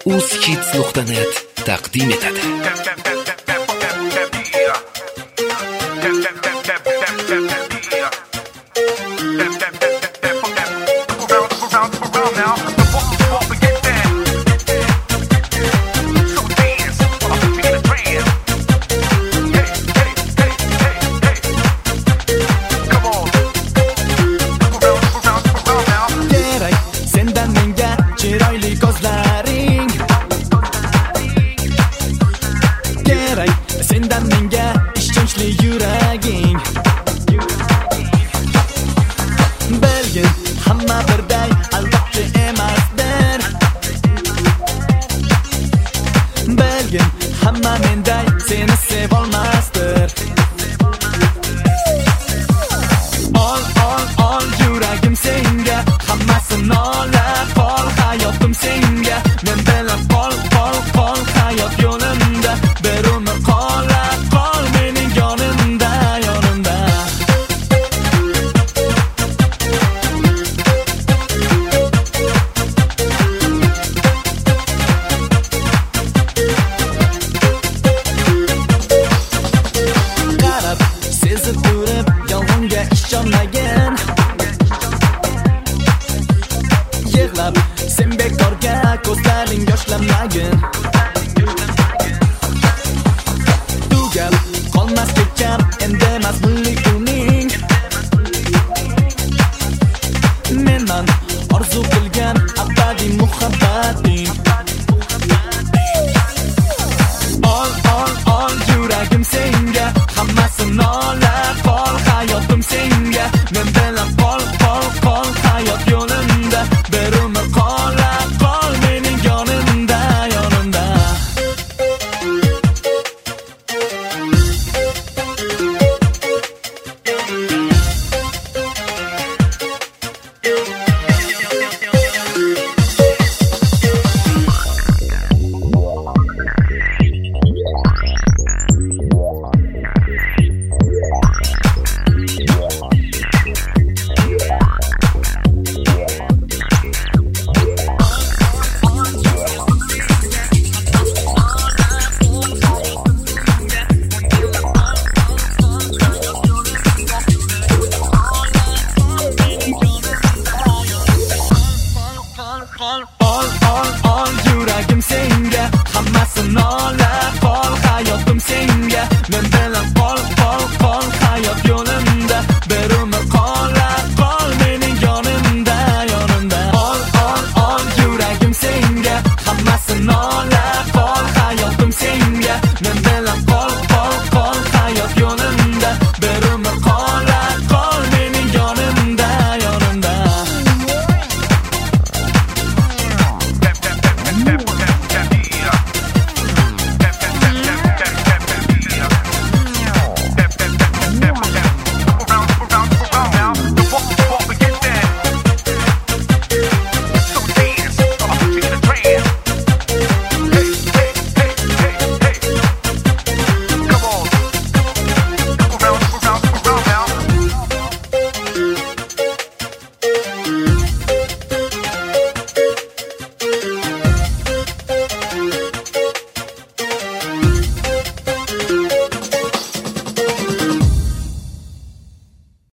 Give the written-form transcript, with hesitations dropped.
uzhits.net taqdim etadi. Sendan menga ishonchli yuraging. Bilgin hamma birday albatta emasdir. Bilgin hamma menday seni sevolmasdir. Ol yuragim senga, hammasini olib qol hayotim senga. Men bilan qol hayot yo'limda, bir umr qol mening yonimda. Qarab sezib turib yolg'onga ishonmagin. Yig'lab sen bekorga ko'zlaring yoshlanmagin. Tugab qolmas kecham endi mazmun